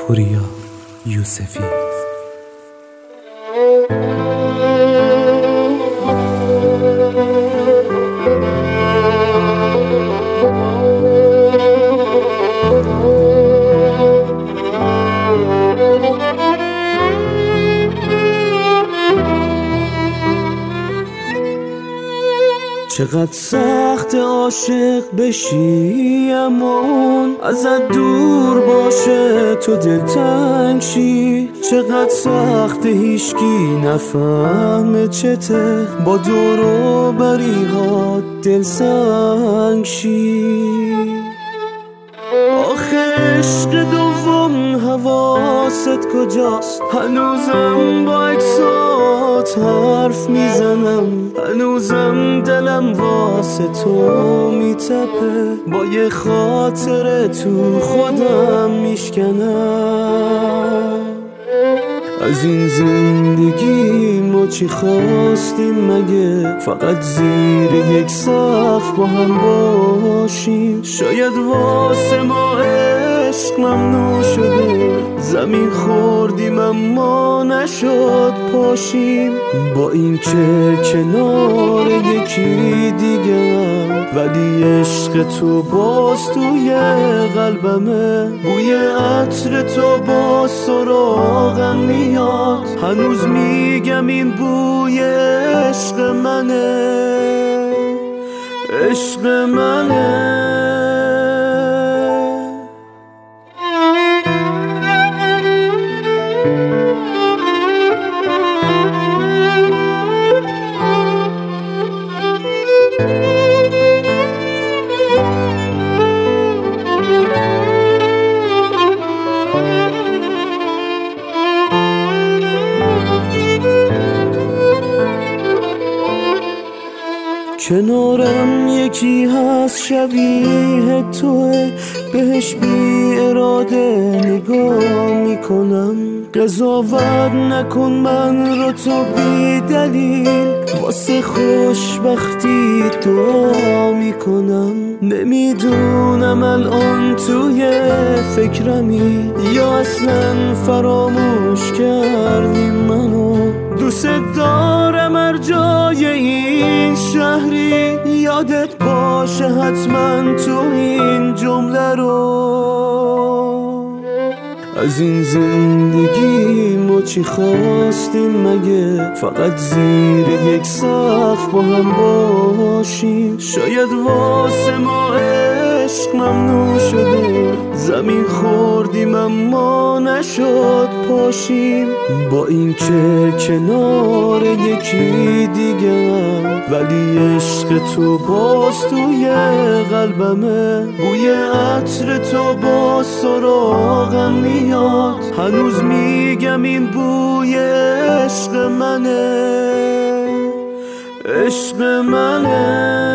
پوریا یوسفی. چقدر سخت عاشق بشی امون ازت دور باشه تو دلتنگ شی. چقدر سخت هیچکی نفهمه چته با دور و بریها دل سنگ شی. آخه عشق دوم حواست کجاست؟ هنوزم با اکسات حرف میزنم، هنوزم دلم واسه تو میتپه، با یه خاطره تو خودم میشکنم. از این زندگی ما چی خواستیم مگه؟ فقط زیر یک سقف با هم باشیم. شاید واسه ما عشق ممنوع شده، زمین خوردیم اما نشد پاشیم. با این که کنار یکی دیگرم، ولی عشق تو باز توی قلبمه. بوی عطر تو باز سراغم میاد، هنوز میگم این بوی عشق منه، عشق منه. کنارم یکی هست شبیه توه، بهش بی اراده نگاه میکنم. قضاوت نکن من رو تو بی دلیل، واسه خوشبختی دعا میکنم. نمیدونم الان توی فکرمی یا اصلا فراموش کردی منو. دوست دارم هر جای این شهری، یادت باشه حتما تو این جمله رو. از این زندگی ما چی خواستیم مگه؟ فقط زیر یک سقف با هم باشیم. شاید واسه ما عشق ممنوع شده، زمین خوردیم اما نشد پاشیم. با این که کنار یکی دیگرم، ولی عشق تو باز توی قلبمه. بوی عطر تو باز سراغم میاد، هنوز میگم این بوی عشق منه، عشق منه.